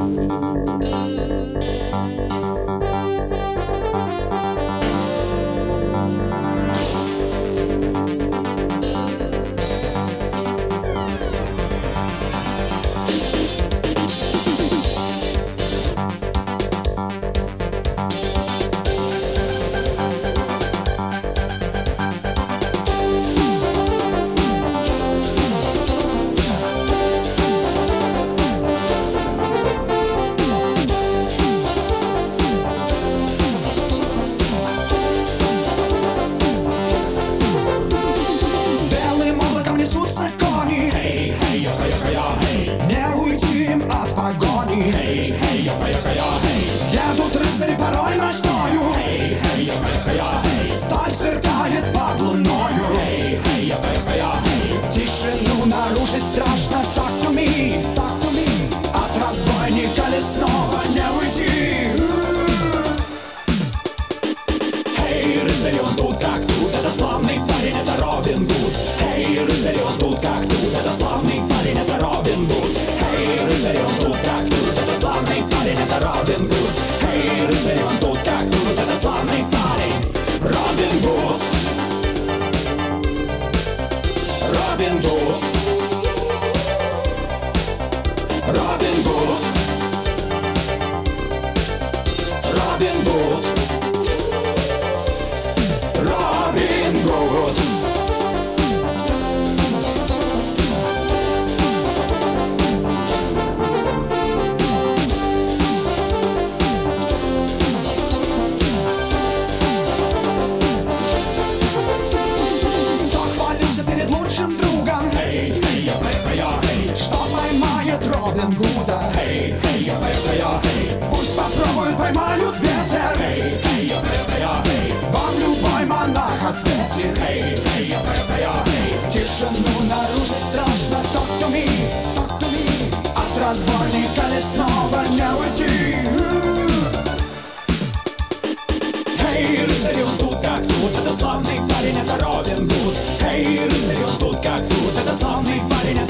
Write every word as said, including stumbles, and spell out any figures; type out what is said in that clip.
Несутся кони, Хей, хей, яка-яка-я, хей. не уйти им от погони. Хей, хей, яка-яка-я, хей. Едут рыцари порой ночною, Хей, хей, яка-яка-я, хей. сталь сверкает под луною. Хей, хей, яка-яка-я, хей. Тишину нарушить страшно, так to me, так to me. От разбойника лесного не уйти. Хей, рыцарь, он тут как тут, это славный парень, это Робин Гуд. Хей, рыцарь, он тут как тут, это славный парень, это Робин Гуд. Хей, рыцарь, он тут как тут, это славный парень, это Робин Гуд. Хей, рыцарь, он тут как тут, это славный парень, Робин Гуд. Робин Гуд. Робин Гуд. Робин Гуд. Робин Гуд. Кто хвалится перед лучшим другом, Хей, хей, яка-яка-я, хей. что поймает Робин Гуда. Хей, хей, яка-яка-я, хей. Пусть попробуют, поймают ветер, Хей, хей, яка-яка-я, хей. вам любой монах ответит. Хей, хей, яка-яка-я, хей. Тишину нарушить страшно, talk to me, talk to me. От разбойника лесного не уйти. Хей, рыцарь, он тут как тут, это славный парень, это Робин Гуд. Хей, рыцарь, он тут как тут, это славный парень,